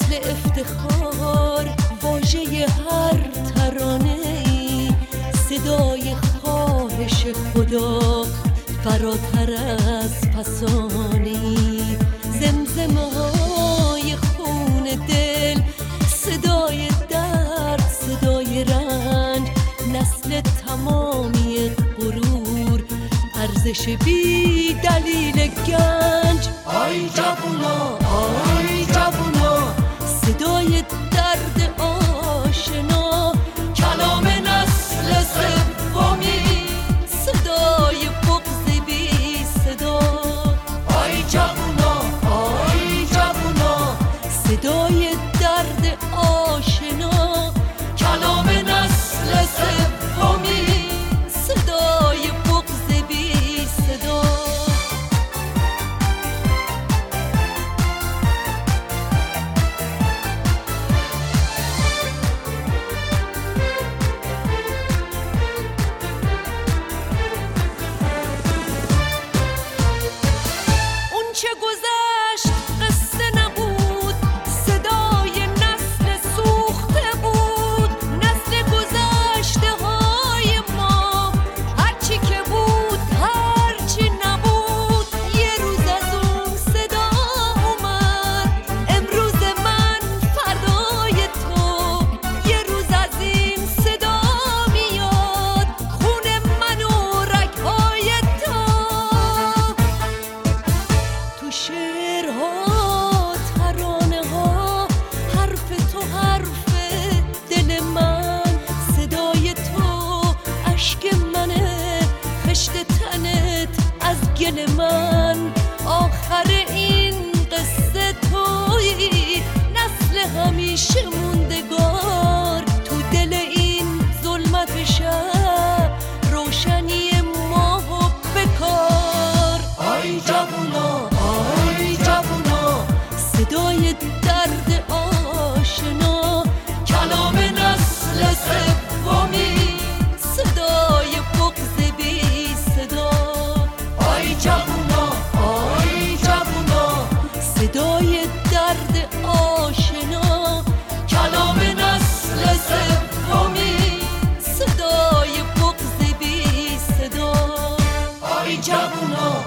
نسل افتخار، واژه هر ترانه‌ای، صدای خواهش خدا فراتر از فسانه‌ای، زمزمه‌های خون دل، صدای درد، صدای رنج، نسل تمامی غرور، ارزش بی دلیل گنج. آی جوونا، آی جوونا، صدای درد آشنا، کلام نسل سومی، صدای بغض بی صدا. آی جوونا، آی جوونا، صدای درد آشنا، کلام نسل سومی، صدای بغض بی صدا. چه گذشت قصه نبود، صدای نسل سوخته بود، نسل گذشته های ما، هرچی که بود هرچی نبود، یه روز از اون صدا اومد. امروز من فردای تو، یه روز از این صدا میاد، خون من و رگهای تو. تو شعرها، ترانه ها، حرف تو حرف دل من، صدای تو اشک منه، خشت تنت از گل من. آخر این قصه تویی، نسل همیشه موندگار، تو دل این ظلمت شب، روشنی ماه و بکار. آی جوونا، آی جوونا، صدای درد آشنا، کلام نسل سومی، صدای بغض بی صدا. آی جوونا، آی جوونا، صدای درد آشنا، کلام نسل سومی، صدای بغض بی صدا. آی جوونا،